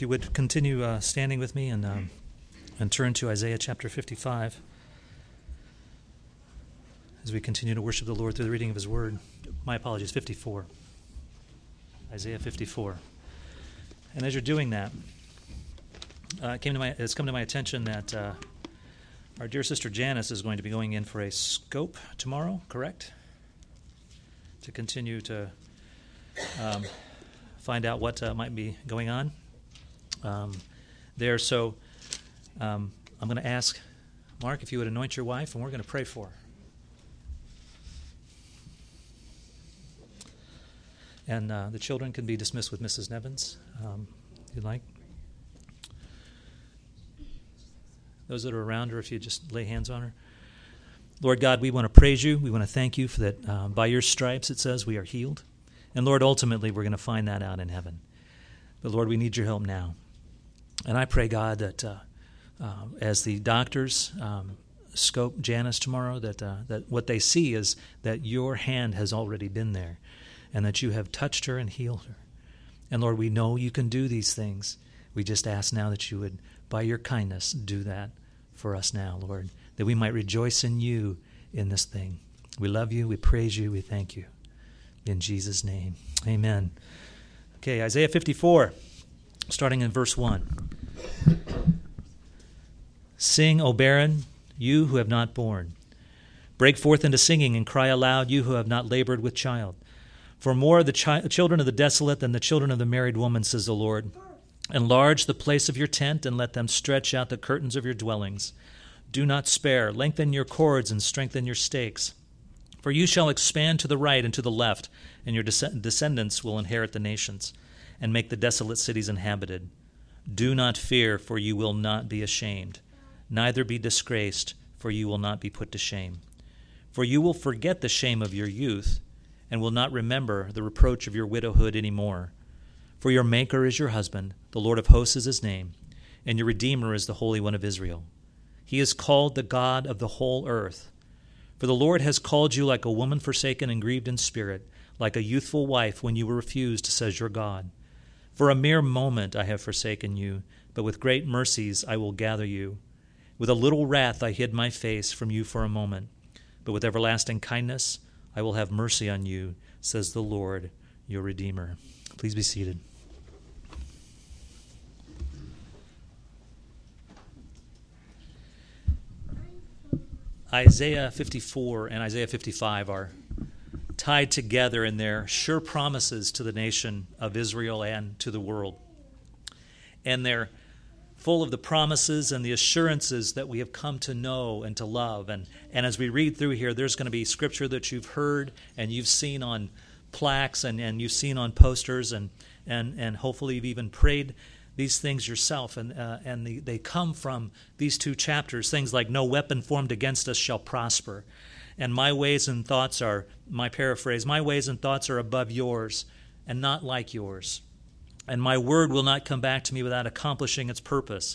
If you would continue standing with me and turn to Isaiah chapter 55 as we continue to worship the Lord through the reading of His Word. My apologies, 54. Isaiah 54. And as you're doing that, it's come to my attention that our dear sister Janice is going to be going in for a scope tomorrow, correct? To continue to find out what might be going on there. So I'm going to ask Mark if you would anoint your wife, and we're going to pray for her. And the children can be dismissed with Mrs. Nevins, if you'd like. Those that are around her, if you just lay hands on her. Lord God, we want to praise you. We want to thank you for that. By your stripes, it says, we are healed. And Lord, ultimately, we're going to find that out in heaven. But Lord, we need your help now. And I pray, God, that as the doctors scope Janice tomorrow, that what they see is that your hand has already been there and that you have touched her and healed her. And Lord, we know you can do these things. We just ask now that you would, by your kindness, do that for us now, Lord, that we might rejoice in you in this thing. We love you, we praise you, we thank you. In Jesus' name, amen. Okay, Isaiah 54, starting in verse 1. Sing, O barren, you who have not borne. Break forth into singing and cry aloud, you who have not labored with child. For more are the children of the desolate than the children of the married woman, says the Lord. Enlarge the place of your tent, and let them stretch out the curtains of your dwellings. Do not spare. Lengthen your cords and strengthen your stakes. For you shall expand to the right and to the left, and your descendants will inherit the nations, and make the desolate cities inhabited. Do not fear, for you will not be ashamed. Neither be disgraced, for you will not be put to shame. For you will forget the shame of your youth, and will not remember the reproach of your widowhood any more. For your Maker is your husband, the Lord of hosts is his name, and your Redeemer is the Holy One of Israel. He is called the God of the whole earth. For the Lord has called you like a woman forsaken and grieved in spirit, like a youthful wife when you were refused, says your God. For a mere moment I have forsaken you, but with great mercies I will gather you. With a little wrath I hid my face from you for a moment, but with everlasting kindness I will have mercy on you, says the Lord, your Redeemer. Please be seated. Isaiah 54 and Isaiah 55 are tied together in their sure promises to the nation of Israel and to the world. And they're full of the promises and the assurances that we have come to know and to love. And as we read through here, there's going to be scripture that you've heard and you've seen on plaques and you've seen on posters and hopefully you've even prayed these things yourself. And they come from these two chapters, things like no weapon formed against us shall prosper. And my ways and thoughts are, my paraphrase, my ways and thoughts are above yours and not like yours. And my word will not come back to me without accomplishing its purpose.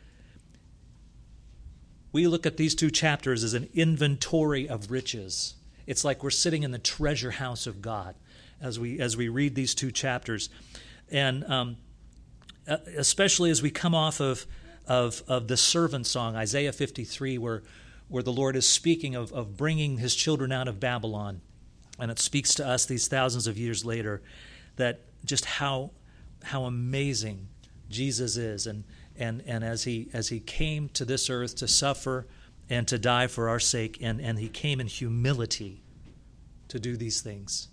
We look at these two chapters as an inventory of riches. It's like we're sitting in the treasure house of God as we read these two chapters. And especially as we come off of the servant song, Isaiah 53, where the Lord is speaking of bringing his children out of Babylon. And it speaks to us these thousands of years later that just how amazing Jesus is, and as he came to this earth to suffer and to die for our sake, and he came in humility to do these things.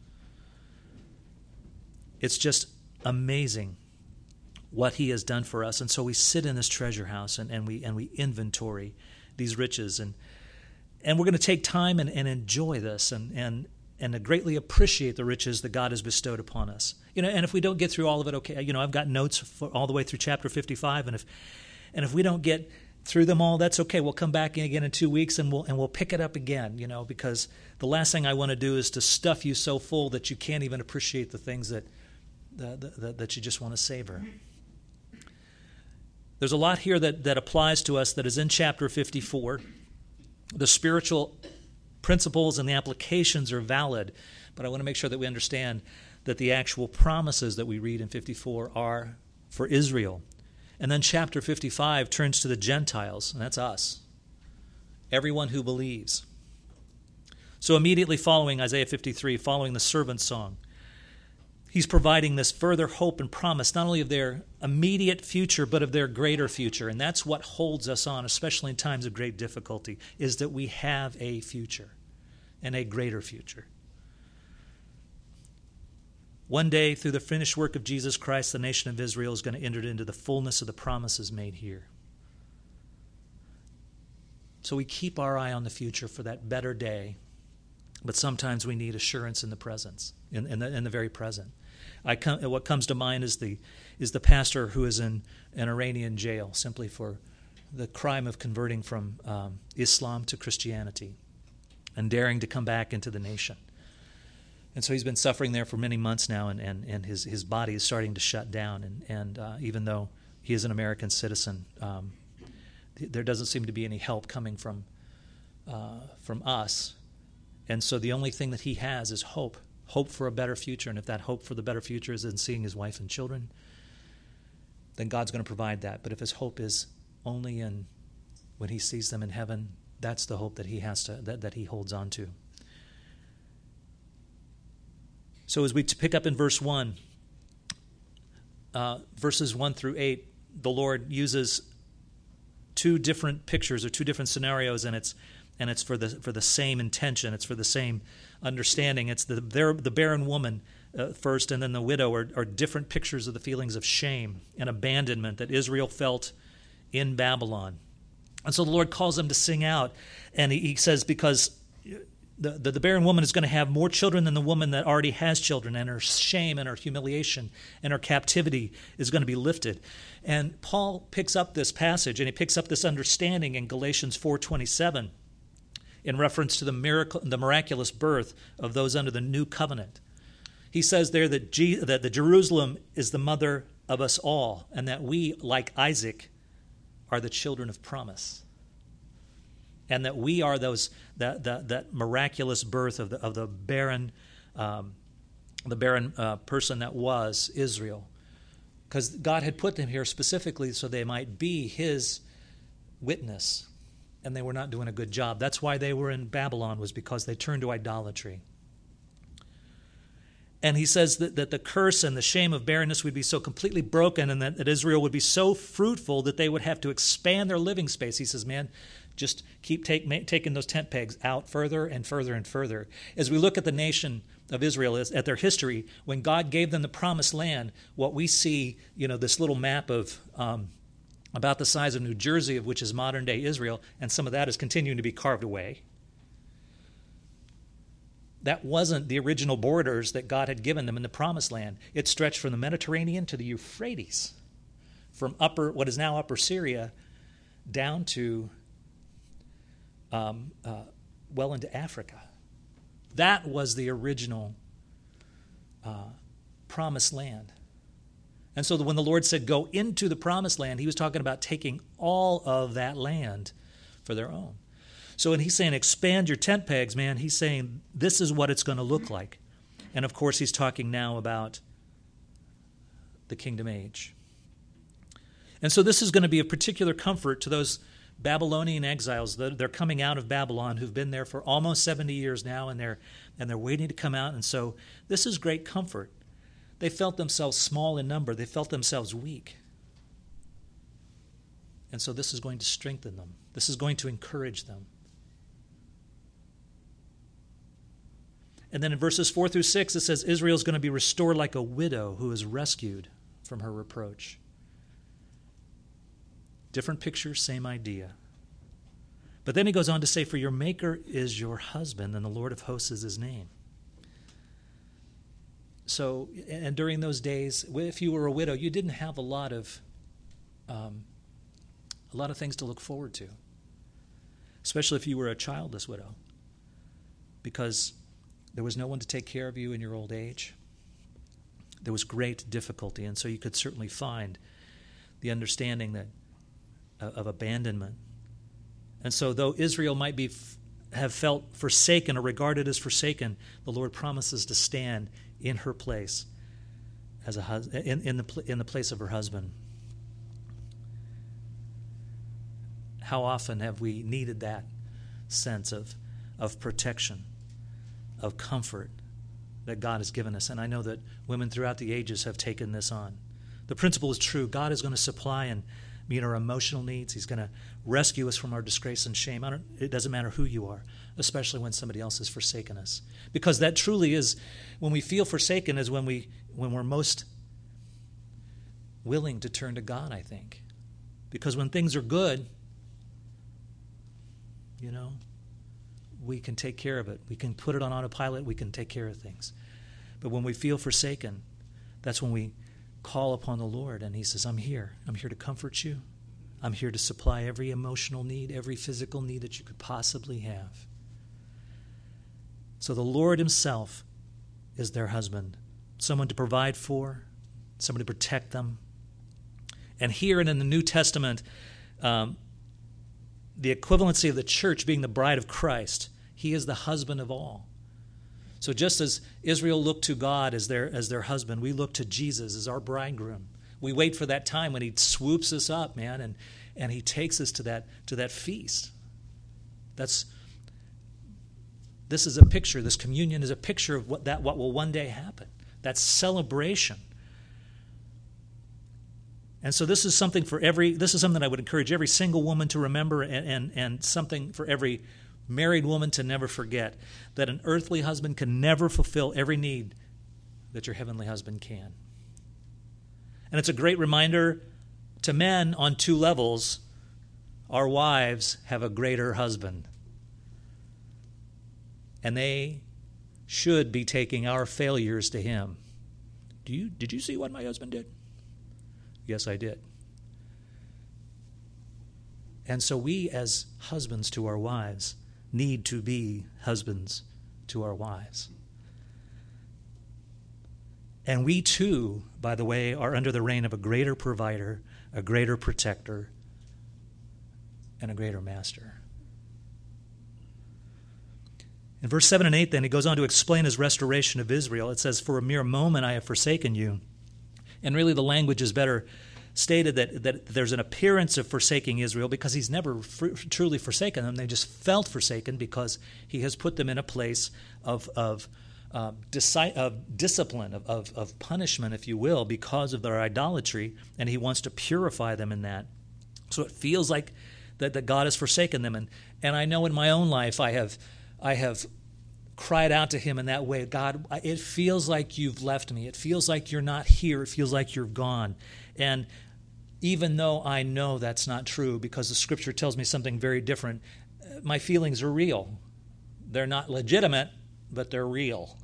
It's just amazing what he has done for us, and so we sit in this treasure house and we inventory these riches, and we're going to take time and enjoy this and to greatly appreciate the riches that God has bestowed upon us. And if we don't get through all of it, okay, I've got notes all the way through chapter 55, and if we don't get through them all, that's okay. We'll come back again in 2 weeks and we'll pick it up again, because the last thing I want to do is to stuff you so full that you can't even appreciate the things that you just want to savor. There's a lot here that applies to us that is in chapter 54. The spiritual principles and the applications are valid, but I want to make sure that we understand that the actual promises that we read in 54 are for Israel. And then chapter 55 turns to the Gentiles, and that's us, everyone who believes. So immediately following Isaiah 53, following the servant song, he's providing this further hope and promise, not only of their immediate future, but of their greater future. And that's what holds us on, especially in times of great difficulty, is that we have a future and a greater future. One day, through the finished work of Jesus Christ, the nation of Israel is going to enter into the fullness of the promises made here. So we keep our eye on the future for that better day, but sometimes we need assurance in the presence, in the very present. What comes to mind is the pastor who is in an Iranian jail simply for the crime of converting from Islam to Christianity and daring to come back into the nation. And so he's been suffering there for many months now, and his body is starting to shut down. And even though he is an American citizen, there doesn't seem to be any help coming from us. And so the only thing that he has is hope for a better future. And if that hope for the better future is in seeing his wife and children, then God's going to provide that. But if his hope is only in when he sees them in heaven, that's the hope that he has that he holds on to. So as we pick up in verse 1, verses 1 through 8, the Lord uses two different pictures or two different scenarios, and it's for the same intention. It's for the same understanding. It's the barren woman first, and then the widow are different pictures of the feelings of shame and abandonment that Israel felt in Babylon. And so the Lord calls them to sing out, and he says, because the barren woman is going to have more children than the woman that already has children, and her shame and her humiliation and her captivity is going to be lifted. And Paul picks up this passage, and he picks up this understanding in Galatians 4:27 in reference to the miraculous birth of those under the new covenant. He says there that the Jerusalem is the mother of us all, and that we, like Isaac, are the children of promise. And that we are that miraculous birth of the barren person that was Israel, because God had put them here specifically so they might be His witness, and they were not doing a good job. That's why they were in Babylon, was because they turned to idolatry. And he says that the curse and the shame of barrenness would be so completely broken, and that Israel would be so fruitful that they would have to expand their living space. He says, man, just keep taking those tent pegs out further and further and further. As we look at the nation of Israel, at their history, when God gave them the promised land, what we see, this little map of about the size of New Jersey, of which is modern-day Israel, and some of that is continuing to be carved away. That wasn't the original borders that God had given them in the promised land. It stretched from the Mediterranean to the Euphrates, from what is now Upper Syria, down to well into Africa. That was the original promised land. And so when the Lord said, go into the promised land, He was talking about taking all of that land for their own. So when He's saying expand your tent pegs, man, He's saying this is what it's going to look like. And of course, He's talking now about the kingdom age. And so this is going to be a particular comfort to those Babylonian exiles. They're coming out of Babylon, who've been there for almost 70 years now, and they're waiting to come out. And so this is great comfort. They felt themselves small in number. They felt themselves weak. And so this is going to strengthen them. This is going to encourage them. And then in verses 4 through 6, it says Israel is going to be restored like a widow who is rescued from her reproach. Different picture, same idea. But then he goes on to say, for your Maker is your husband, and the Lord of hosts is His name. So, and during those days, if you were a widow, you didn't have a lot of things to look forward to, especially if you were a childless widow, because there was no one to take care of you in your old age. There was great difficulty, and so you could certainly find the understanding that of abandonment. And so though Israel might have felt forsaken or regarded as forsaken, the Lord promises to stand in her place as in the place of her husband. How often have we needed that sense of protection, of comfort that God has given us? And I know that women throughout the ages have taken this on. The principle is true. God is going to supply and meet our emotional needs. He's going to rescue us from our disgrace and shame. It doesn't matter who you are, especially when somebody else has forsaken us. Because that truly is, when we feel forsaken, is when we're most willing to turn to God, I think. Because when things are good, we can take care of it. We can put it on autopilot. We can take care of things. But when we feel forsaken, that's when we call upon the Lord, and he says, I'm here. I'm here to comfort you. I'm here to supply every emotional need, every physical need that you could possibly have. So the Lord himself is their husband, someone to provide for, someone to protect them. And here and in the New Testament, the equivalency of the church being the bride of Christ, he is the husband of all. So just as Israel looked to God as their husband, we look to Jesus as our bridegroom. We wait for that time when he swoops us up, man, and he takes us to that feast. This is a picture. This communion is a picture of what will one day happen. That celebration. And so this is something that I would encourage every single woman to remember, and something for every married woman to never forget, that an earthly husband can never fulfill every need that your heavenly husband can. And it's a great reminder to men on two levels. Our wives have a greater husband, and they should be taking our failures to him. Did you see what my husband did? Yes, I did. And so we, as husbands to our wives, need to be husbands to our wives. And we too, by the way, are under the reign of a greater provider, a greater protector, and a greater master. In verse 7 and 8, then, he goes on to explain his restoration of Israel. It says, for a mere moment I have forsaken you. And really the language is better stated that there's an appearance of forsaking Israel, because he's never truly forsaken them. They just felt forsaken because he has put them in a place of discipline, of punishment, if you will, because of their idolatry, and he wants to purify them in that. So it feels like that God has forsaken them. And I know in my own life I have cried out to him in that way. God, it feels like you've left me. It feels like you're not here. It feels like you're gone. And even though I know that's not true, because the scripture tells me something very different, my feelings are real. They're not legitimate, but they're real.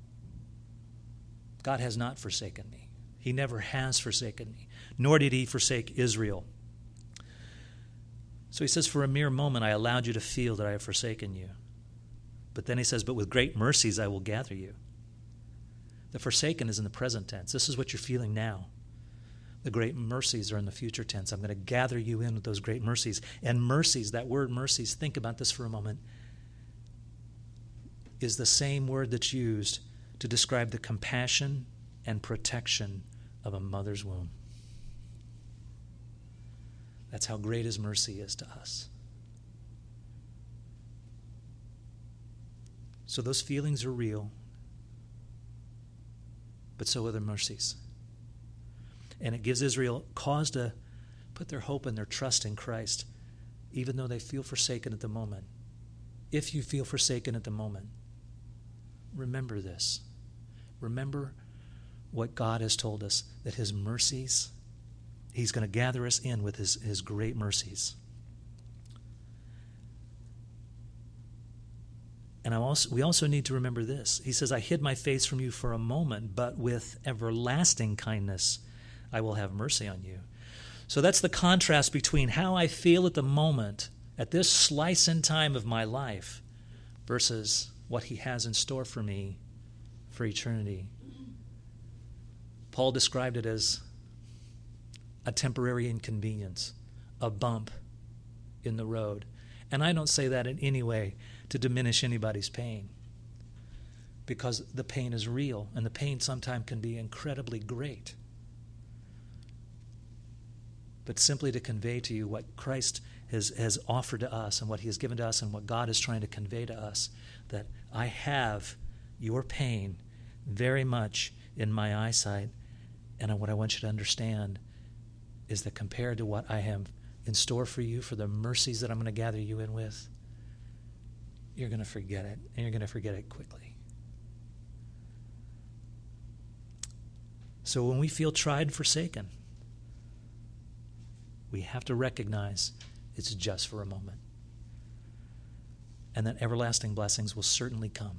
God has not forsaken me. He never has forsaken me, nor did he forsake Israel. So he says, for a mere moment I allowed you to feel that I have forsaken you. But then he says, but with great mercies I will gather you. The forsaken is in the present tense. This is what you're feeling now. The great mercies are in the future tense. I'm going to gather you in with those great mercies. And mercies, that word mercies, think about this for a moment, is the same word that's used to describe the compassion and protection of a mother's womb. That's how great his mercy is to us. So those feelings are real, but so are the mercies. And it gives Israel cause to put their hope and their trust in Christ, even though they feel forsaken at the moment. If you feel forsaken at the moment, remember this. Remember what God has told us, that his mercies, he's going to gather us in with his great mercies. And we also need to remember this. He says, I hid my face from you for a moment, but with everlasting kindness I will have mercy on you. So that's the contrast between how I feel at the moment, at this slice in time of my life, versus what he has in store for me for eternity. Paul described it as a temporary inconvenience, a bump in the road. And I don't say that in any way to diminish anybody's pain. because the pain is real, and the pain sometimes can be incredibly great. But simply to convey to you what Christ has offered to us and what he has given to us and what God is trying to convey to us, that I have your pain very much in my eyesight, and what I want you to understand is that compared to what I have in store for you, for the mercies that I'm going to gather you in with, you're going to forget it, and you're going to forget it quickly. So when we feel tried and forsaken, we have to recognize it's just for a moment, and that everlasting blessings will certainly come.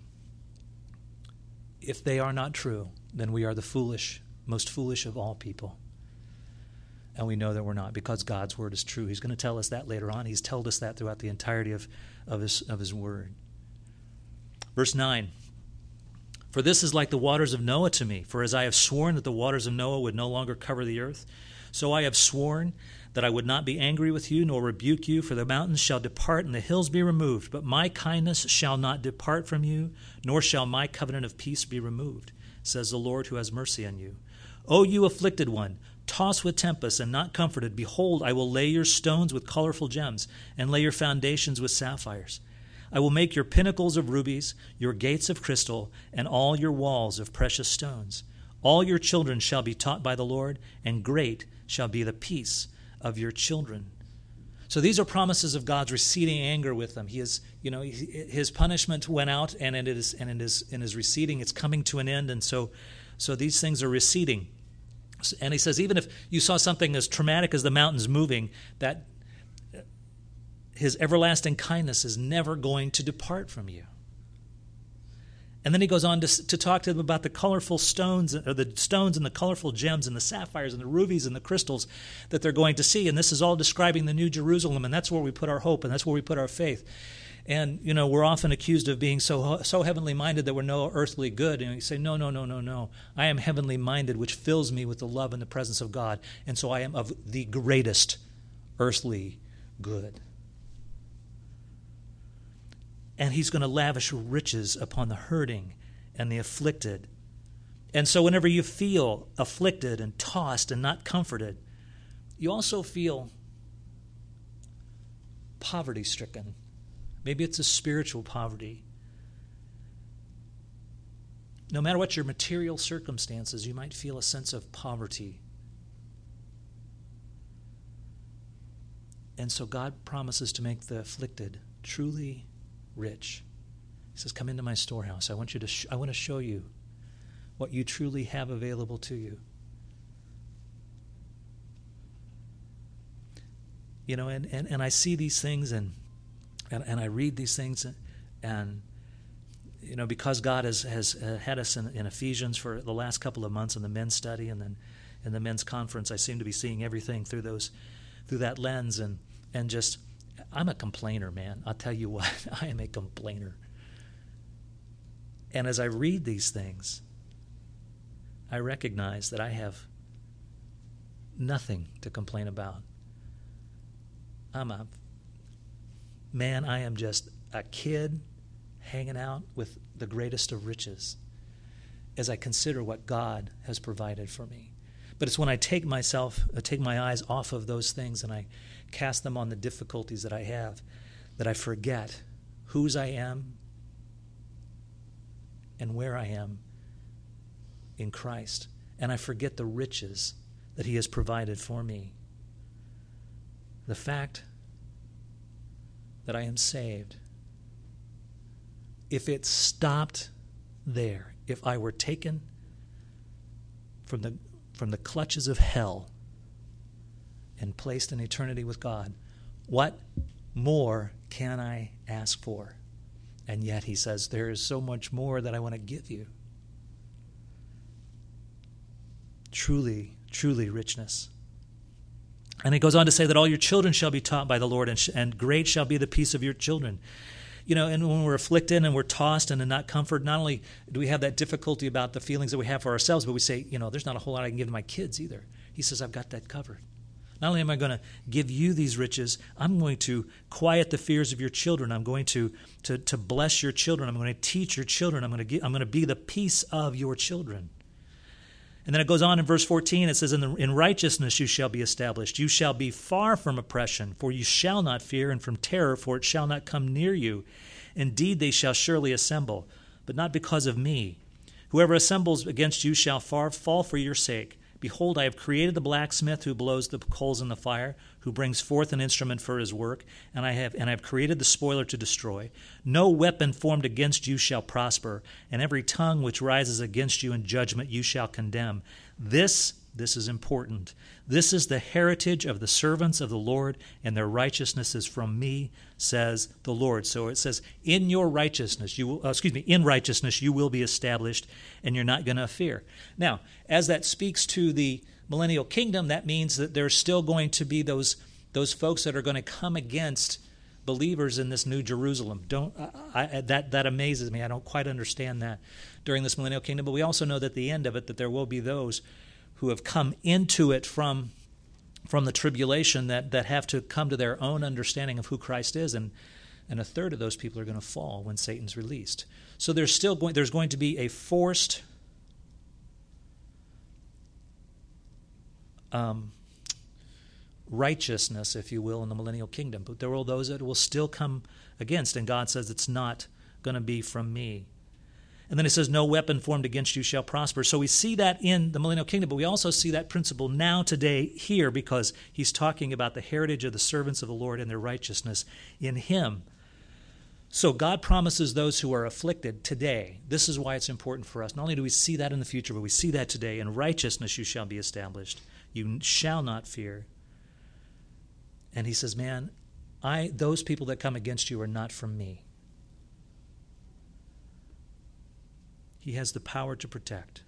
If they are not true, then we are the foolish, most foolish of all people. And we know that we're not, because God's word is true. He's going to tell us that later on. He's told us that throughout the entirety of his word. Verse 9, for this is like the waters of Noah to me. For as I have sworn that the waters of Noah would no longer cover the earth, so I have sworn that I would not be angry with you, nor rebuke you, for the mountains shall depart and the hills be removed. But my kindness shall not depart from you, nor shall my covenant of peace be removed, says the Lord who has mercy on you. O you afflicted one, tossed with tempest and not comforted, behold, I will lay your stones with colorful gems, and lay your foundations with sapphires. I will make your pinnacles of rubies, your gates of crystal, and all your walls of precious stones. All your children shall be taught by the Lord, and great shall be the peace of your children. So these are promises of God's receding anger with them. He is, his punishment went out, and it is receding. It's coming to an end, and so these things are receding. And he says, even if you saw something as traumatic as the mountains moving, that his everlasting kindness is never going to depart from you. And then he goes on to talk to them about the colorful stones, or the stones and the colorful gems and the sapphires and the rubies and the crystals that they're going to see. And this is all describing the New Jerusalem, and that's where we put our hope, and that's where we put our faith. And, we're often accused of being so heavenly minded that we're no earthly good. And you say, no. I am heavenly minded, which fills me with the love and the presence of God. And so I am of the greatest earthly good. And he's going to lavish riches upon the hurting and the afflicted. And so whenever you feel afflicted and tossed and not comforted, you also feel poverty-stricken. Maybe it's a spiritual poverty. No matter what your material circumstances, you might feel a sense of poverty. And so God promises to make the afflicted truly rich. He says, come into my storehouse. I want to show you what you truly have available to you. And I see these things and I read these things, and because God has had us in Ephesians for the last couple of months in the men's study, and then in the men's conference, I seem to be seeing everything through that lens, and just, I'm a complainer, man. I'll tell you what, I am a complainer. And as I read these things, I recognize that I have nothing to complain about. I am just a kid hanging out with the greatest of riches as I consider what God has provided for me. But it's when I take my eyes off of those things and I cast them on the difficulties that I have, that I forget whose I am and where I am in Christ. And I forget the riches that he has provided for me. The fact that I am saved, if it stopped there, if I were taken from the clutches of hell and placed in eternity with God, what more can I ask for? And yet he says, there is so much more that I want to give you. Truly, truly richness. And it goes on to say that all your children shall be taught by the Lord, and great shall be the peace of your children. And when we're afflicted and we're tossed and in not comfort, not only do we have that difficulty about the feelings that we have for ourselves, but we say, there's not a whole lot I can give to my kids either. He says, I've got that covered. Not only am I going to give you these riches, I'm going to quiet the fears of your children. I'm going to bless your children. I'm going to teach your children. I'm going to be the peace of your children. And then it goes on in verse 14. It says, in righteousness you shall be established. You shall be far from oppression, for you shall not fear, and from terror, for it shall not come near you. Indeed, they shall surely assemble, but not because of me. Whoever assembles against you shall fall for your sake. Behold, I have created the blacksmith who blows the coals in the fire, who brings forth an instrument for his work, and I have created the spoiler to destroy. No weapon formed against you shall prosper, and every tongue which rises against you in judgment you shall condemn. This is important. This is the heritage of the servants of the Lord, and their righteousness is from me, says the Lord. So it says, in righteousness you will be established, and you're not going to fear. Now, as that speaks to the millennial kingdom, that means that there's still going to be those folks that are going to come against believers in this new Jerusalem. That amazes me. I don't quite understand that during this millennial kingdom, but we also know that at the end of it, that there will be those who have come into it from the tribulation that have to come to their own understanding of who Christ is, and a third of those people are going to fall when Satan's released. So there's going to be a forced righteousness, if you will, in the millennial kingdom. But there will those that will still come against, and God says it's not going to be from me. And then it says, no weapon formed against you shall prosper. So we see that in the millennial kingdom, but we also see that principle now today here, because he's talking about the heritage of the servants of the Lord and their righteousness in him. So God promises those who are afflicted today. This is why it's important for us. Not only do we see that in the future, but we see that today. In righteousness you shall be established. You shall not fear. And he says, man, those people that come against you are not from me. He has the power to protect.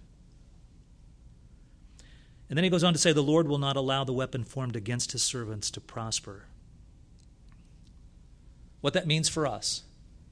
And then he goes on to say, the Lord will not allow the weapon formed against his servants to prosper. What that means for us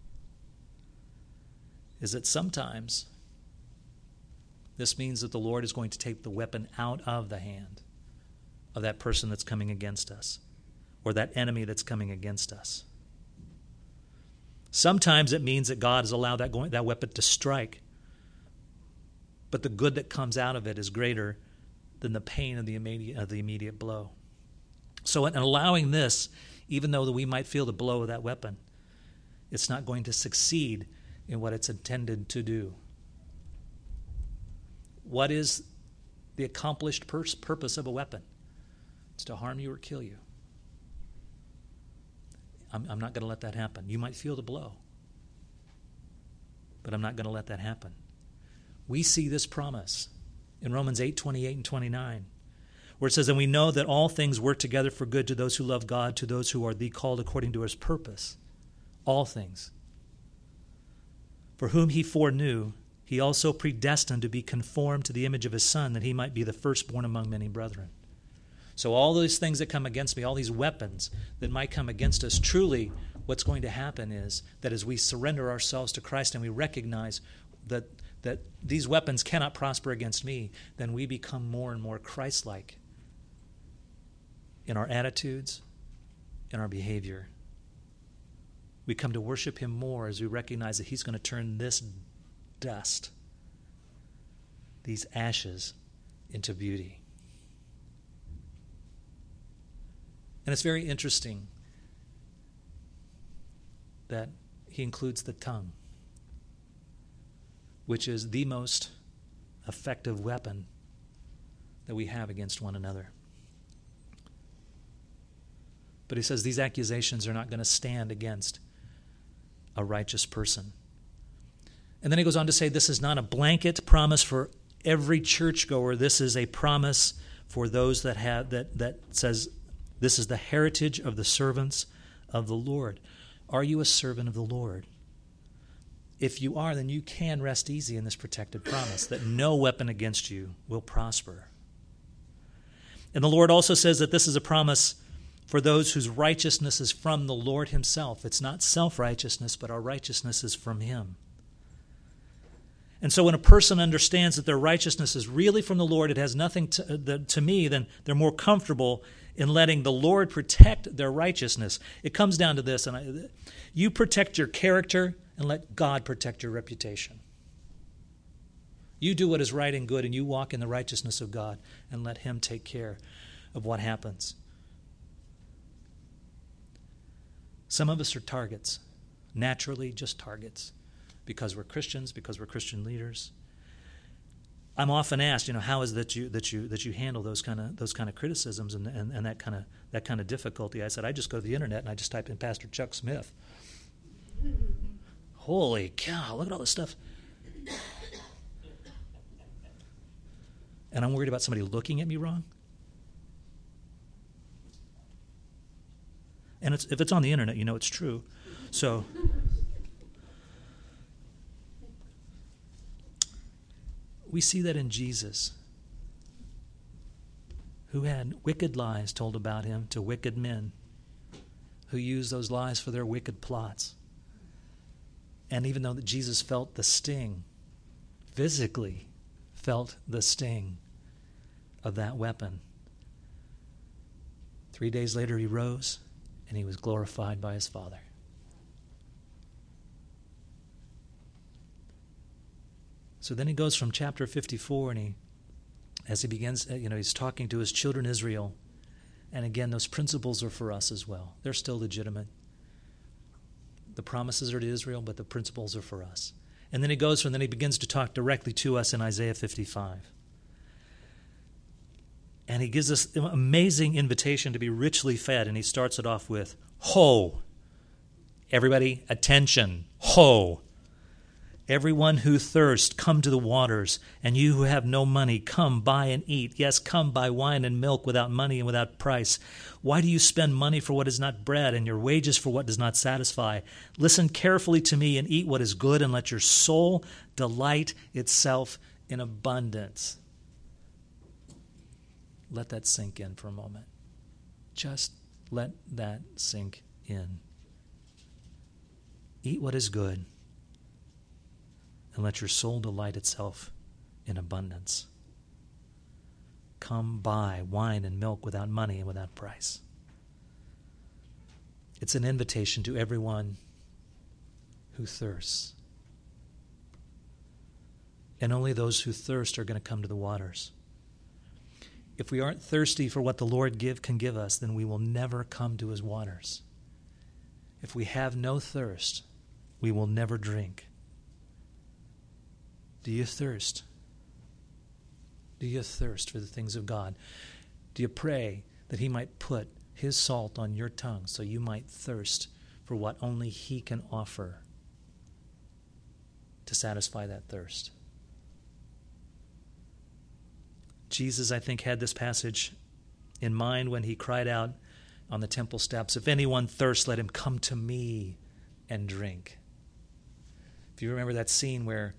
is that sometimes this means that the Lord is going to take the weapon out of the hand of that person that's coming against us, or that enemy that's coming against us. Sometimes it means that God has allowed that weapon to strike, but the good that comes out of it is greater than the pain of the immediate blow. So in allowing this, even though we might feel the blow of that weapon, it's not going to succeed in what it's intended to do. What is the accomplished purpose of a weapon? It's to harm you or kill you. I'm not going to let that happen. You might feel the blow, but I'm not going to let that happen. We see this promise in Romans 8:28 and 29, where it says, and we know that all things work together for good to those who love God, to those who are called according to his purpose. All things. For whom he foreknew, he also predestined to be conformed to the image of his Son, that he might be the firstborn among many brethren. So all those things that come against me, all these weapons that might come against us, truly what's going to happen is that as we surrender ourselves to Christ and we recognize that these weapons cannot prosper against me, then we become more and more Christ-like in our attitudes, in our behavior. We come to worship him more as we recognize that he's going to turn this dust, these ashes, into beauty. And it's very interesting that he includes the tongue, which is the most effective weapon that we have against one another. But he says these accusations are not going to stand against a righteous person. And then he goes on to say this is not a blanket promise for every churchgoer. This is a promise for those that have that says this is the heritage of the servants of the Lord. Are you a servant of the Lord? If you are, then you can rest easy in this protected promise that no weapon against you will prosper. And the Lord also says that this is a promise for those whose righteousness is from the Lord himself. It's not self-righteousness, but our righteousness is from him. And so when a person understands that their righteousness is really from the Lord, it has nothing to me, then they're more comfortable in letting the Lord protect their righteousness. It comes down to this, and you protect your character and let God protect your reputation. You do what is right and good, and you walk in the righteousness of God and let Him take care of what happens. Some of us are targets, naturally just targets, because we're Christians, because we're Christian leaders. I'm often asked, how is that you handle those kind of criticisms and that kind of difficulty? I said, I just go to the internet and I just type in Pastor Chuck Smith. Holy cow! Look at all this stuff. And I'm worried about somebody looking at me wrong. And if it's on the internet, it's true. So we see that in Jesus, who had wicked lies told about him to wicked men who used those lies for their wicked plots. And even though Jesus felt the sting, physically felt the sting of that weapon, 3 days later he rose and he was glorified by his Father. So then he goes from chapter 54 and as he begins, he's talking to his children Israel. And again, those principles are for us as well. They're still legitimate. The promises are to Israel, but the principles are for us. And then he begins to talk directly to us in Isaiah 55. And he gives us an amazing invitation to be richly fed. And he starts it off with, Ho! Everybody, attention. Ho! Everyone who thirsts, come to the waters, and you who have no money, come buy and eat. Yes, come buy wine and milk without money and without price. Why do you spend money for what is not bread, and your wages for what does not satisfy? Listen carefully to me and eat what is good, and let your soul delight itself in abundance. Let that sink in for a moment. Just let that sink in. Eat what is good, and let your soul delight itself in abundance. Come buy wine and milk without money and without price. It's an invitation to everyone who thirsts. And only those who thirst are going to come to the waters. If we aren't thirsty for what the Lord can give us, then we will never come to his waters. If we have no thirst, we will never drink. Do you thirst? Do you thirst for the things of God? Do you pray that he might put his salt on your tongue so you might thirst for what only he can offer to satisfy that thirst? Jesus, I think, had this passage in mind when he cried out on the temple steps, if anyone thirsts, let him come to me and drink. If you remember that scene where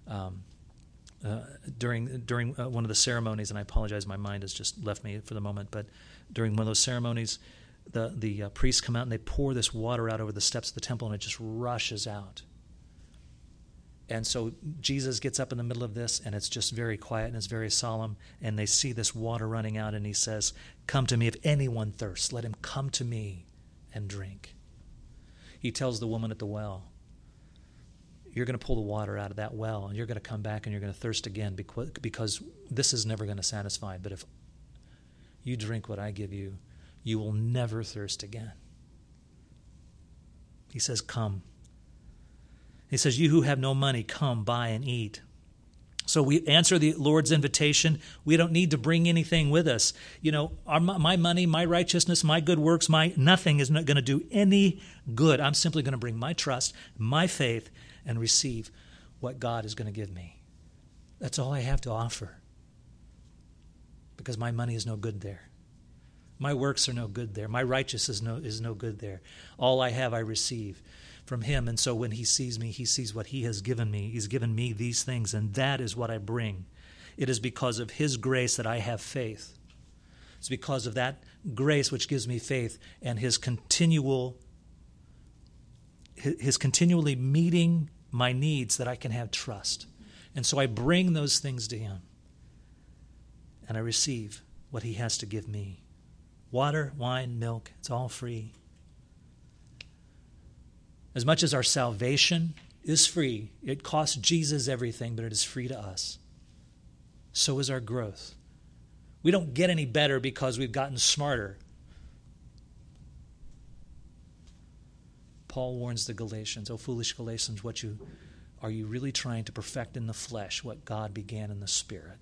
during one of the ceremonies, and I apologize, my mind has just left me for the moment, but during one of those ceremonies, the priests come out and they pour this water out over the steps of the temple, and it just rushes out. And so Jesus gets up in the middle of this, and it's just very quiet and it's very solemn, and they see this water running out, and he says, come to me, if anyone thirsts, let him come to me and drink. He tells the woman at the well, you're going to pull the water out of that well, and you're going to come back and you're going to thirst again because this is never going to satisfy. But if you drink what I give you, you will never thirst again. He says, come. He says, you who have no money, come, buy and eat. So we answer the Lord's invitation. We don't need to bring anything with us. My money, my righteousness, my good works, nothing is not going to do any good. I'm simply going to bring my trust, my faith, and receive what God is going to give me. That's all I have to offer. Because my money is no good there. My works are no good there. My righteousness is no good there. All I have I receive from him. And so when he sees me, he sees what he has given me. He's given me these things, and that is what I bring. It is because of his grace that I have faith. It's because of that grace which gives me faith and his continually meeting my needs that I can have trust. And so I bring those things to him. And I receive what he has to give me. Water, wine, milk, it's all free. As much as our salvation is free, it costs Jesus everything, but it is free to us. So is our growth. We don't get any better because we've gotten smarter. Paul warns the Galatians, "O foolish Galatians, are you really trying to perfect in the flesh what God began in the Spirit?"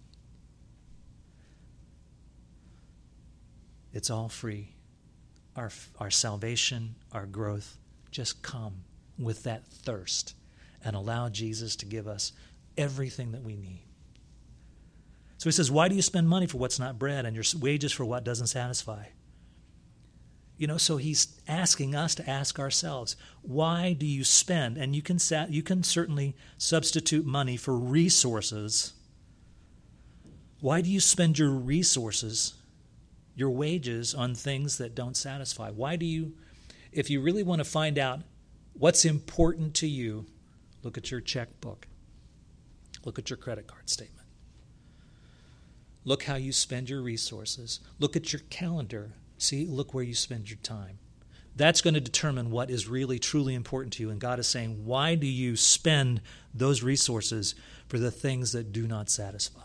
It's all free. Our salvation, our growth, just come with that thirst and allow Jesus to give us everything that we need. So he says, why do you spend money for what's not bread and your wages for what doesn't satisfy? So he's asking us to ask ourselves, why do you spend? And you can certainly substitute money for resources. Why do you spend your resources, your wages, on things that don't satisfy? Why do you, if you really want to find out what's important to you, look at your checkbook. Look at your credit card statement. Look how you spend your resources. Look at your calendar. See, look where you spend your time. That's going to determine what is really, truly important to you. And God is saying, why do you spend those resources for the things that do not satisfy?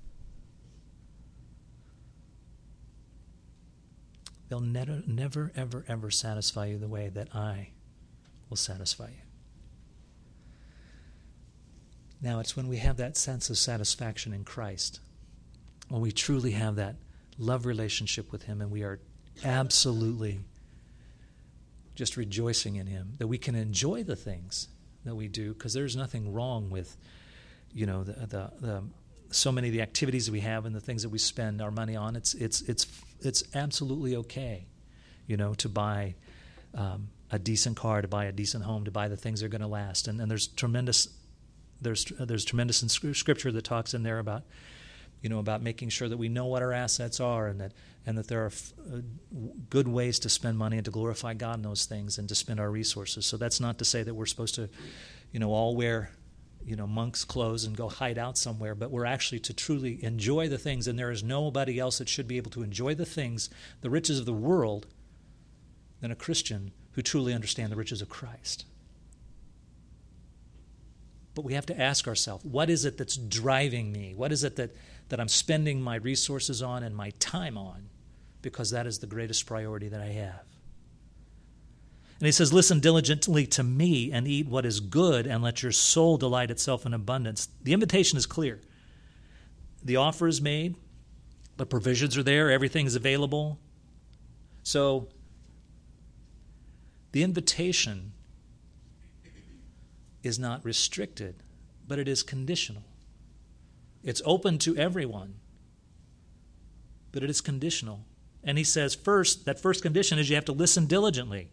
They'll never, ever, ever satisfy you the way that I will satisfy you. Now, it's when we have that sense of satisfaction in Christ, when we truly have that love relationship with him and we are absolutely just rejoicing in him, that we can enjoy the things that we do, because there's nothing wrong with, the so many of the activities that we have and the things that we spend our money on. It's absolutely okay, to buy a decent car, to buy a decent home, to buy the things that are going to last. And there's tremendous in Scripture that talks in there about making sure that we know what our assets are, and that there are good ways to spend money and to glorify God in those things and to spend our resources. So that's not to say that we're supposed to, all wear, monk's clothes and go hide out somewhere, but we're actually to truly enjoy the things, and there is nobody else that should be able to enjoy the things, the riches of the world, than a Christian who truly understand the riches of Christ. But we have to ask ourselves, what is it that's driving me? What is it that I'm spending my resources on and my time on? Because that is the greatest priority that I have. And he says, listen diligently to me and eat what is good, and let your soul delight itself in abundance. The invitation is clear. The offer is made, but provisions are there. Everything is available. So the invitation is not restricted, but it is conditional. It's open to everyone, but it is conditional. And he says that first condition is you have to listen diligently.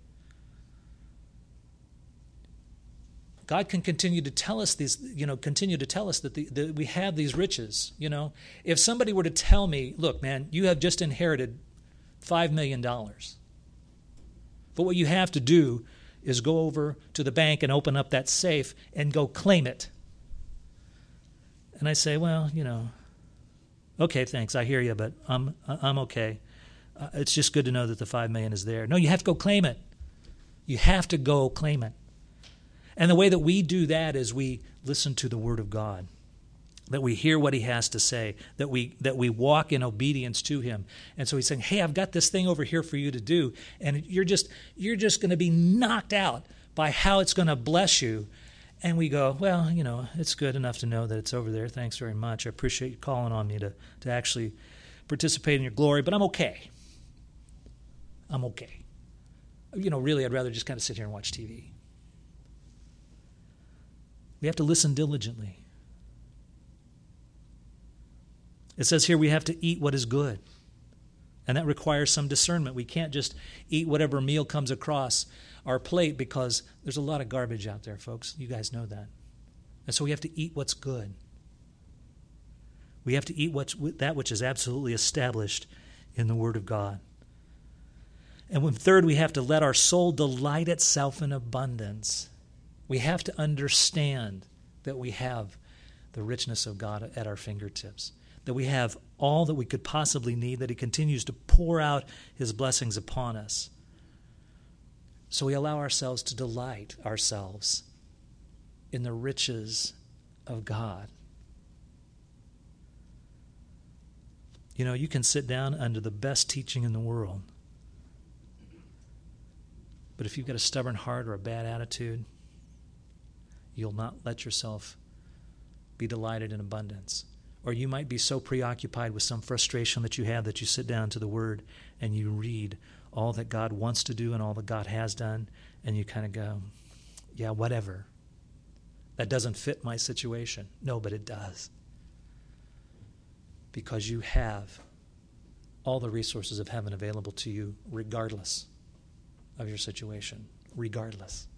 God can continue to tell us that we have these riches. If somebody were to tell me, look, man, you have just inherited $5 million. But what you have to do is go over to the bank and open up that safe and go claim it. And I say, well, okay, thanks, I hear you, but I'm okay. It's just good to know that the $5 million is there. No, you have to go claim it. You have to go claim it. And the way that we do that is we listen to the Word of God, that we hear what he has to say, that we walk in obedience to him. And so he's saying, hey, I've got this thing over here for you to do, and you're just going to be knocked out by how it's going to bless you. And we go, well, it's good enough to know that it's over there. Thanks very much. I appreciate you calling on me to actually participate in your glory, but I'm okay. I'm okay. Really, I'd rather just kind of sit here and watch TV. We have to listen diligently. It says here we have to eat what is good. And that requires some discernment. We can't just eat whatever meal comes across our plate, because there's a lot of garbage out there, folks. You guys know that. And so we have to eat what's good. We have to eat that which is absolutely established in the Word of God. And third, we have to let our soul delight itself in abundance. We have to understand that we have the richness of God at our fingertips, that we have all that we could possibly need, that he continues to pour out his blessings upon us. So we allow ourselves to delight ourselves in the riches of God. You know, you can sit down under the best teaching in the world, but if you've got a stubborn heart or a bad attitude, you'll not let yourself be delighted in abundance. Or you might be so preoccupied with some frustration that you have that you sit down to the Word and you read all that God wants to do and all that God has done, and you kind of go, yeah, whatever. That doesn't fit my situation. No, but it does. Because you have all the resources of heaven available to you regardless of your situation. Regardless.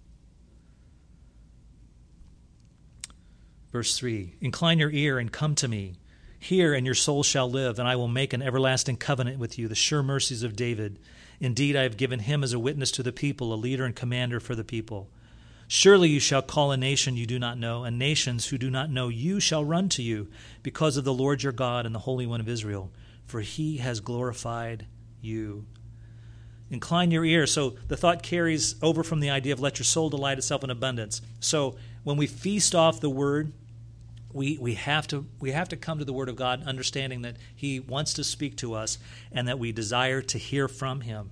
Verse 3, incline your ear and come to me. Hear, and your soul shall live, and I will make an everlasting covenant with you, the sure mercies of David. Indeed, I have given him as a witness to the people, a leader and commander for the people. Surely you shall call a nation you do not know, and nations who do not know you shall run to you, because of the Lord your God and the Holy One of Israel, for he has glorified you. Incline your ear. So the thought carries over from the idea of let your soul delight itself in abundance. So when we feast off the Word, we have to come to the Word of God, understanding that he wants to speak to us and that we desire to hear from him.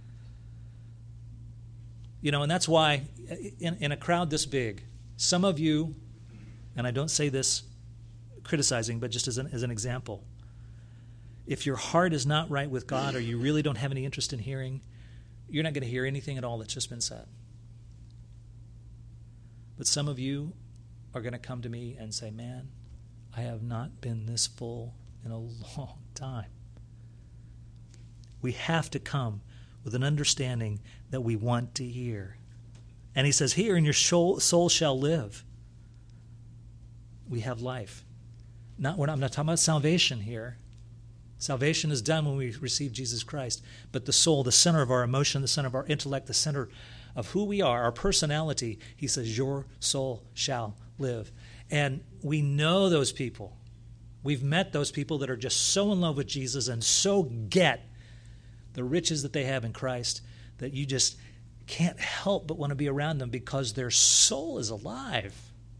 You know, and that's why in a crowd this big, some of you, and I don't say this criticizing, but just as an example, if your heart is not right with God or you really don't have any interest in hearing, you're not going to hear anything at all that's just been said. But some of you are going to come to me and say, man, I have not been this full in a long time. We have to come with an understanding that we want to hear. And he says, here, and your soul shall live. We have life. I'm not talking about salvation here. Salvation is done when we receive Jesus Christ. But the soul, the center of our emotion, the center of our intellect, the center of who we are, our personality, he says, your soul shall live. And we know those people. We've met those people that are just so in love with Jesus and so get the riches that they have in Christ that you just can't help but want to be around them because their soul is alive.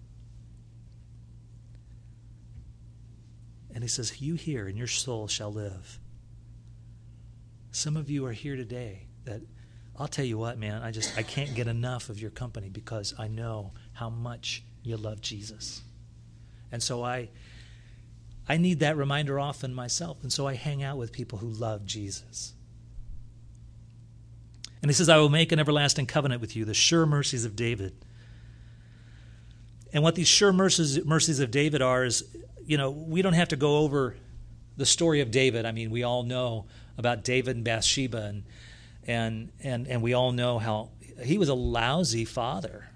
And he says, you hear, and your soul shall live. Some of you are here today that, I'll tell you what, man, I can't get enough of your company because I know how much you love Jesus. And so I need that reminder often myself, and so I hang out with people who love Jesus. And he says, I will make an everlasting covenant with you, the sure mercies of David. And what these sure mercies of David are is, you know, we don't have to go over the story of David. I mean, we all know about David and Bathsheba, and we all know how he was a lousy father.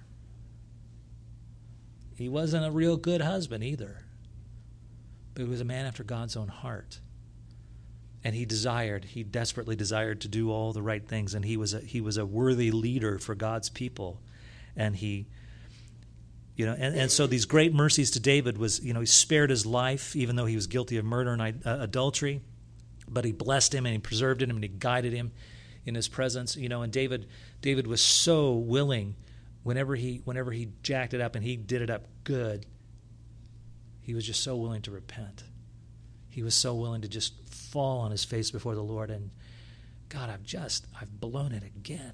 He wasn't a real good husband either. But he was a man after God's own heart. And he desperately desired to do all the right things, and he was a worthy leader for God's people. And he, you know, and so these great mercies to David was, you know, he spared his life even though he was guilty of murder and adultery, but he blessed him and he preserved him and he guided him in his presence, you know. And David was so willing whenever he jacked it up and he did it up good, he was just so willing to repent. He was so willing to just fall on his face before the Lord and, God, I've blown it again.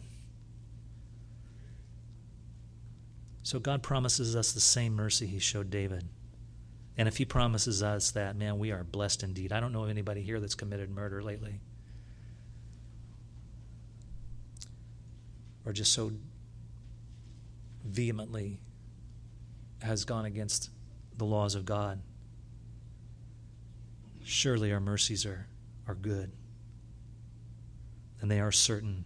So God promises us the same mercy he showed David. And if he promises us that, man, we are blessed indeed. I don't know of anybody here that's committed murder lately. Or just so vehemently has gone against the laws of God. Surely our mercies are good. And they are certain.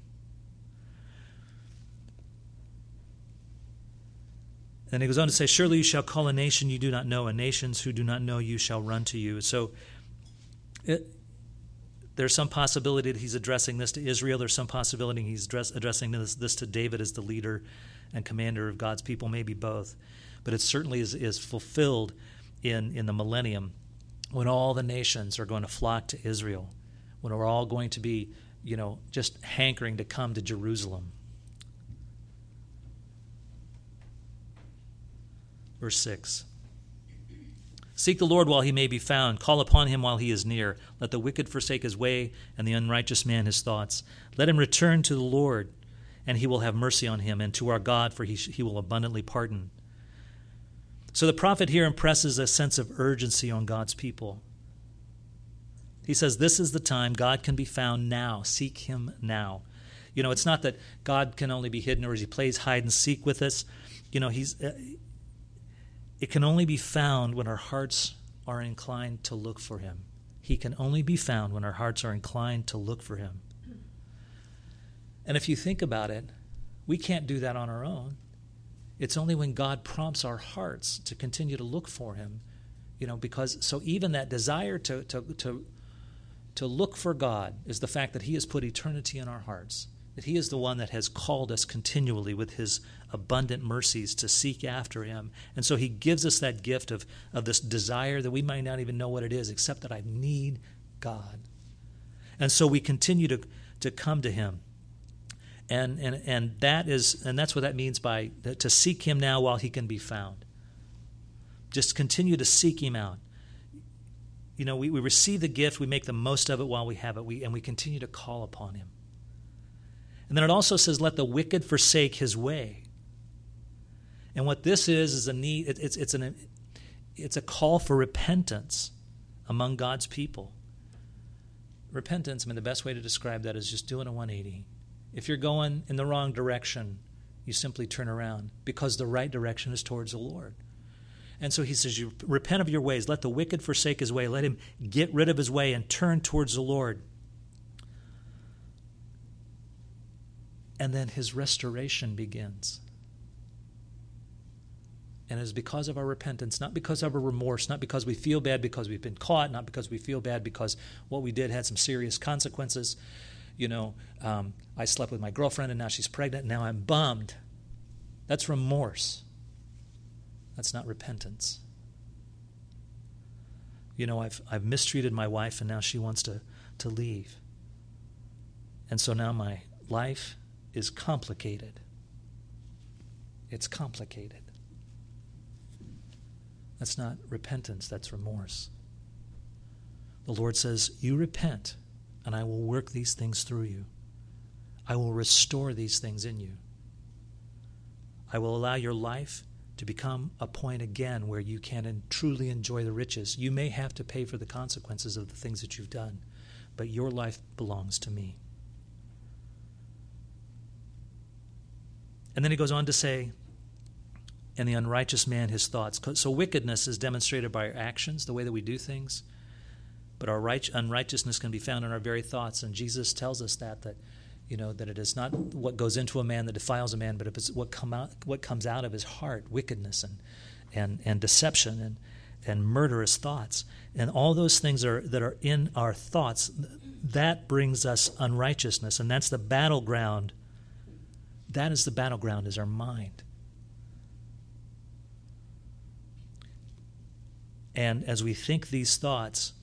And he goes on to say, surely you shall call a nation you do not know, and nations who do not know you shall run to you. So there's some possibility that he's addressing this to Israel. There's some possibility he's addressing this to David as the leader and commander of God's people, maybe both. but it certainly is fulfilled in the millennium, when all the nations are going to flock to Israel, when we're all going to be, just hankering to come to Jerusalem. Verse 6. Seek the Lord while he may be found. Call upon him while he is near. Let the wicked forsake his way, and the unrighteous man his thoughts. Let him return to the Lord, and he will have mercy on him, and to our God, for he will abundantly pardon. So the prophet here impresses a sense of urgency on God's people. He says, this is the time. God can be found now. Seek him now. It's not that God can only be hidden, or as he plays hide and seek with us. It can only be found when our hearts are inclined to look for him. He can only be found when our hearts are inclined to look for him. And if you think about it, we can't do that on our own. It's only when God prompts our hearts to continue to look for him, because so even that desire to look for God is the fact that he has put eternity in our hearts, that he is the one that has called us continually with his abundant mercies to seek after him. And so he gives us that gift of this desire that we might not even know what it is, except that I need God. And so we continue to come to him. And that's what that means by to seek him now while he can be found. Just continue to seek him out. We receive the gift, we make the most of it while we have it, and we continue to call upon him. And then it also says, let the wicked forsake his way. And what this is a need. It's a call for repentance among God's people. Repentance, the best way to describe that is just doing a 180. If you're going in the wrong direction, you simply turn around, because the right direction is towards the Lord. And so he says, you repent of your ways. Let the wicked forsake his way. Let him get rid of his way and turn towards the Lord. And then his restoration begins. And it is because of our repentance, not because of our remorse, not because we feel bad because we've been caught, not because we feel bad because what we did had some serious consequences. I slept with my girlfriend and now she's pregnant and now I'm bummed. That's remorse. That's not repentance. I've mistreated my wife and now she wants to leave. And so now my life is complicated. It's complicated. That's not repentance, that's remorse. The Lord says, you repent, and I will work these things through you. I will restore these things in you. I will allow your life to become a point again where you can truly enjoy the riches. You may have to pay for the consequences of the things that you've done, but your life belongs to me. And then he goes on to say, and the unrighteous man his thoughts. So wickedness is demonstrated by our actions, the way that we do things, but our unrighteousness can be found in our very thoughts. And Jesus tells us that it is not what goes into a man that defiles a man, but it's what comes out of his heart, wickedness and deception and murderous thoughts. And all those things that are in our thoughts, that brings us unrighteousness, and that's the battleground. That is the battleground, is our mind. And as we think these thoughts,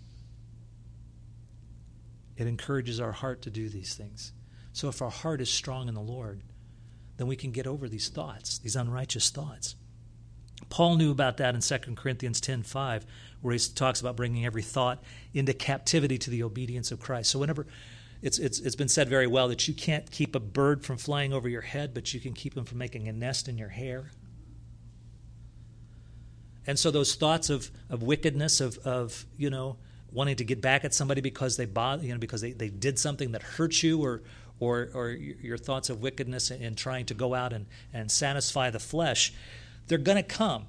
it encourages our heart to do these things. So if our heart is strong in the Lord, then we can get over these thoughts, these unrighteous thoughts. Paul knew about that in 2 Corinthians 10:5, where he talks about bringing every thought into captivity to the obedience of Christ. So whenever it's been said very well that you can't keep a bird from flying over your head, but you can keep him from making a nest in your hair. And so those thoughts of wickedness, of wanting to get back at somebody because they because they did something that hurt you, or your thoughts of wickedness in trying to go out and satisfy the flesh, they're going to come.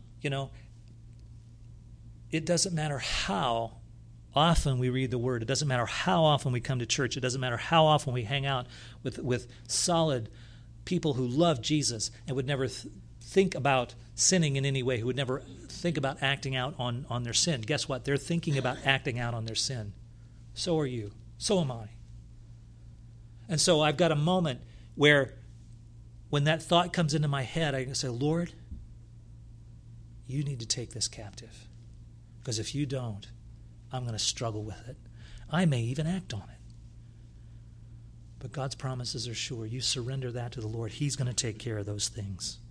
It doesn't matter how often we read the Word. It doesn't matter how often we come to church. It doesn't matter how often we hang out with solid people who love Jesus and would never think about sinning in any way, who would never think about acting out on their sin. Guess what? They're thinking about acting out on their sin. So are you. So am I. And so I've got a moment where when that thought comes into my head, I can say, Lord, you need to take this captive. Because if you don't, I'm going to struggle with it. I may even act on it. But God's promises are sure. You surrender that to the Lord. He's going to take care of those things.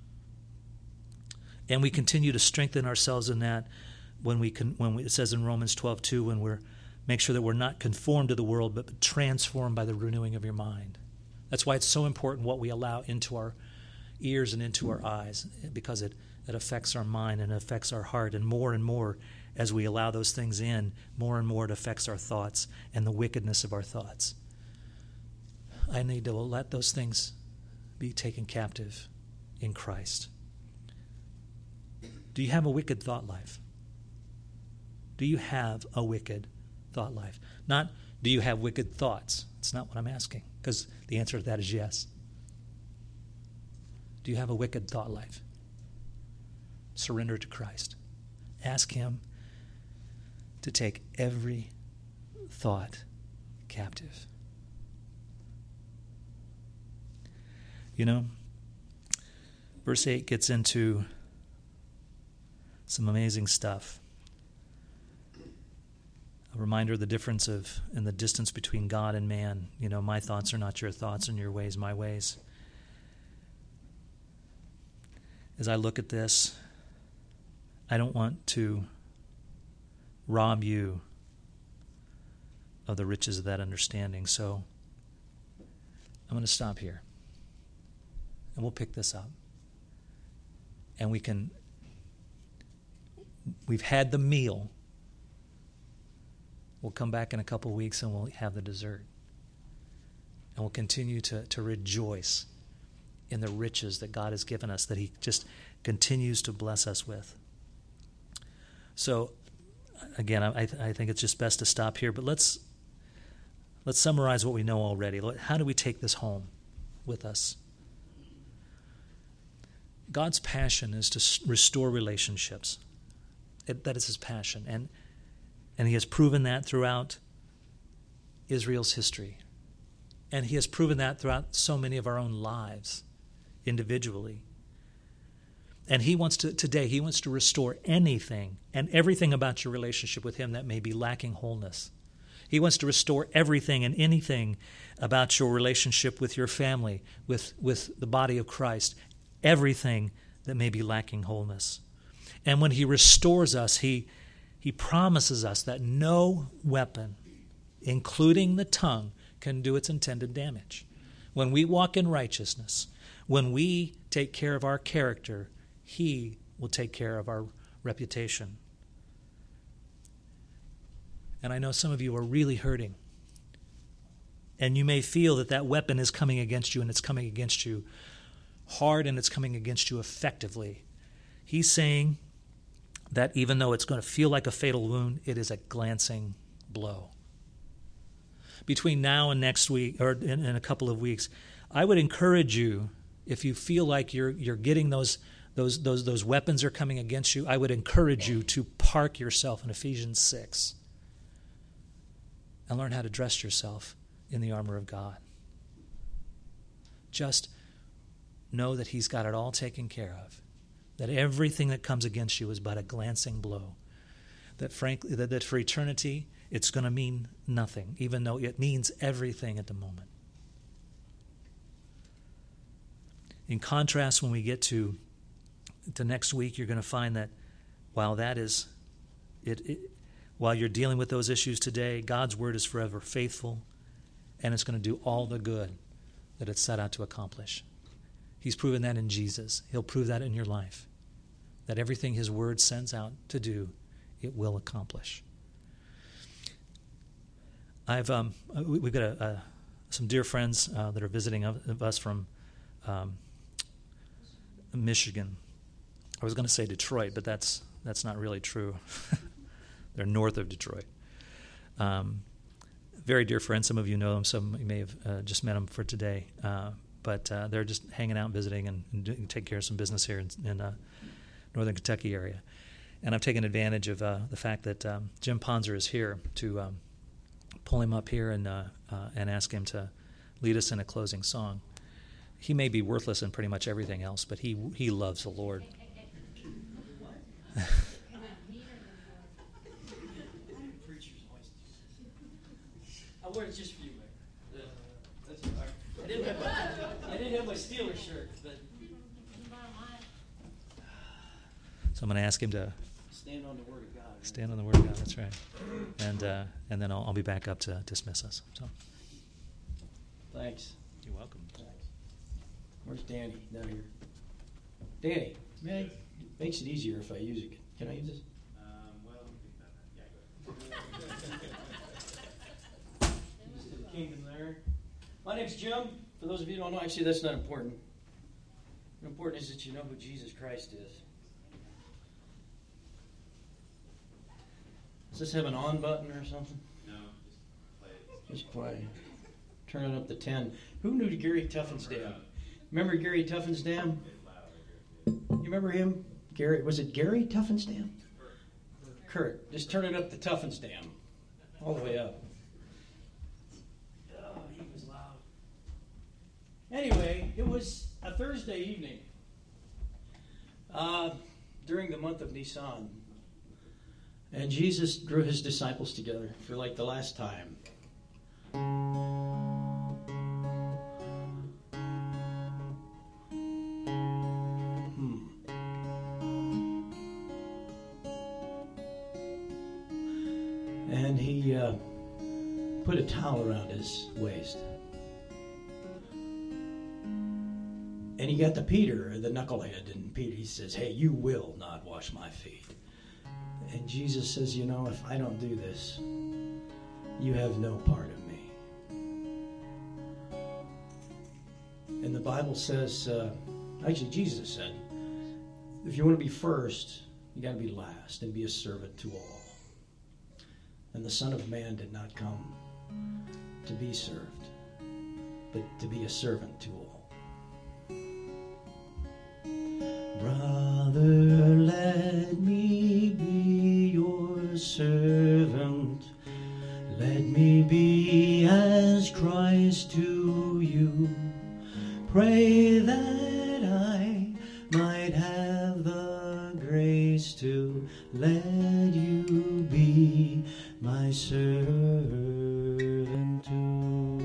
And we continue to strengthen ourselves in that it says in Romans 12:2, when we're make sure that we're not conformed to the world, but transformed by the renewing of your mind. That's why it's so important what we allow into our ears and into our eyes, because it affects our mind and it affects our heart. And more as we allow those things in, more and more it affects our thoughts and the wickedness of our thoughts. I need to let those things be taken captive in Christ. Do you have a wicked thought life? Do you have a wicked thought life? Not, do you have wicked thoughts? It's not what I'm asking, because the answer to that is yes. Do you have a wicked thought life? Surrender to Christ. Ask Him to take every thought captive. You know, verse 8 gets into some amazing stuff. A reminder of the difference in the distance between God and man. You know, my thoughts are not your thoughts, and your ways my ways. As I look at this, I don't want to rob you of the riches of that understanding. So I'm going to stop here. And we'll pick this up. And we've had the meal. We'll come back in a couple of weeks and we'll have the dessert. And we'll continue to rejoice in the riches that God has given us, that He just continues to bless us with. So, again, I think it's just best to stop here. But let's summarize what we know already. How do we take this home with us? God's passion is to restore relationships. That is His passion. And He has proven that throughout Israel's history. And He has proven that throughout so many of our own lives, individually. And He wants to restore anything and everything about your relationship with Him that may be lacking wholeness. He wants to restore everything and anything about your relationship with your family, with the body of Christ, everything that may be lacking wholeness. And when He restores us, He promises us that no weapon, including the tongue, can do its intended damage. When we walk in righteousness, when we take care of our character, He will take care of our reputation. And I know some of you are really hurting. And you may feel that weapon is coming against you, and it's coming against you hard, and it's coming against you effectively. He's saying that even though it's going to feel like a fatal wound, it is a glancing blow. Between now and next week, or in a couple of weeks, I would encourage you, if you feel like you're getting those weapons are coming against you, I would encourage you to park yourself in Ephesians 6 and learn how to dress yourself in the armor of God. Just know that He's got it all taken care of. That everything that comes against you is but a glancing blow. That frankly, that for eternity, it's going to mean nothing, even though it means everything at the moment. In contrast, when we get to next week, you're going to find that while that is while you're dealing with those issues today, God's word is forever faithful, and it's going to do all the good that it's set out to accomplish. He's proven that in Jesus. He'll prove that in your life, that everything His word sends out to do, it will accomplish. We've got some dear friends that are visiting us from Michigan. I was going to say Detroit, but that's not really true. They're north of Detroit. Very dear friends. Some of you know them. Some of you may have just met them for today. But they're just hanging out, visiting, and taking care of some business here in northern Kentucky area. And I've taken advantage of the fact that Jim Ponzer is here to pull him up here and ask him to lead us in a closing song. He may be worthless in pretty much everything else, but he loves the Lord. I wore it just for you, Mike. That's all right. I didn't have my Steelers shirt, but So I'm going to ask him to stand on the Word of God. stand on the Word of God. That's right. And then I'll be back up to dismiss us. So Thanks. you're welcome. Thanks. Where's Danny? Down here. Danny, man, it makes it easier if I use it. Can I use this? Well, let me think about that. Yeah, go ahead. Keys to the kingdom there. My name's Jim. For those of you who don't know, actually, that's not important. What important is that you know who Jesus Christ is. Does this have an on button or something? No, just play it. Just play. Turn it up to 10. Who knew Gary Tuffensdam? Remember Gary Tuffensdam? You remember him? Gary, was it Gary Tuffensdam? Kurt. Just turn it up to Tuffensdam. All the way up. Oh, he was loud. Anyway, it was a Thursday evening during the month of Nisan. And Jesus drew his disciples together for like the last time. And he put a towel around his waist. And he got to Peter, the knucklehead, and Peter, he says, "Hey, you will not wash my feet." And Jesus says, "You know, if I don't do this, you have no part of me." And the Bible says, actually Jesus said, if you want to be first, you got to be last and be a servant to all. And the Son of Man did not come to be served, but to be a servant to all. Brother, let me be your servant. Let me be as Christ to you. Pray that I might have the grace to let you be my servant too.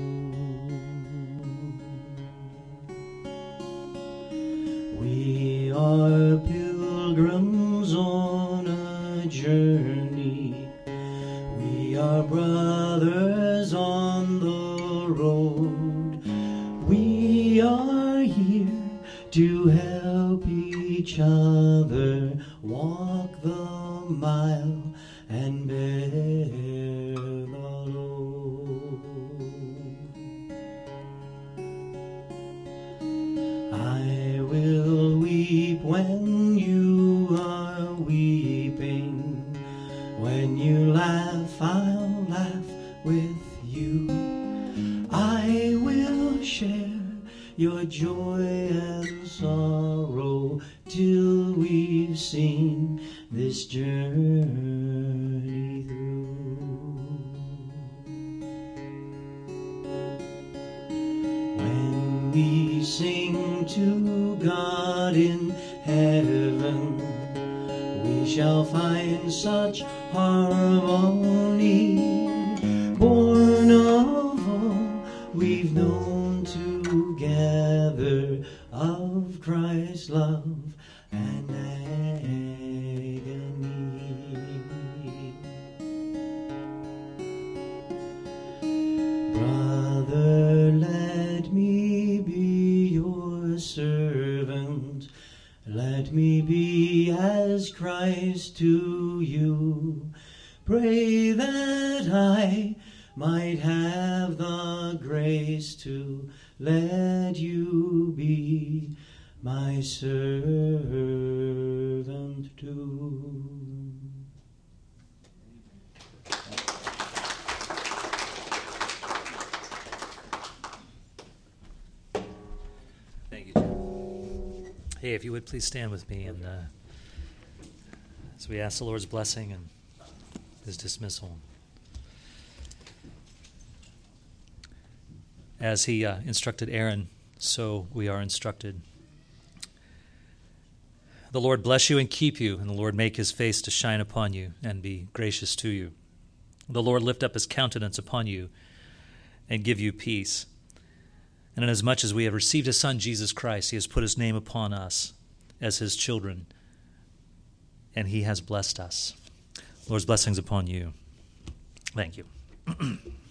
We are pilgrims on a journey. We are brothers on the road. We are here to help each other walk the mile and bear the load. I will weep when you are weeping. When you laugh, I'll laugh with you. I will share your joy and sorrow till we've seen this journey through. When we sing to God in heaven, we shall find such harmony. Born of all we've known together of Christ's love and agony. Brother, let me be your servant. Let me be as Christ to you. Pray that I might have the grace to let you be my servant too. Thank you, Jim. Hey, if you would please stand with me, and as we ask the Lord's blessing and his dismissal. As he instructed Aaron, so we are instructed. The Lord bless you and keep you, and the Lord make his face to shine upon you and be gracious to you. The Lord lift up his countenance upon you and give you peace. And inasmuch as we have received his Son, Jesus Christ, he has put his name upon us as his children, and he has blessed us. Lord's blessings upon you. Thank you.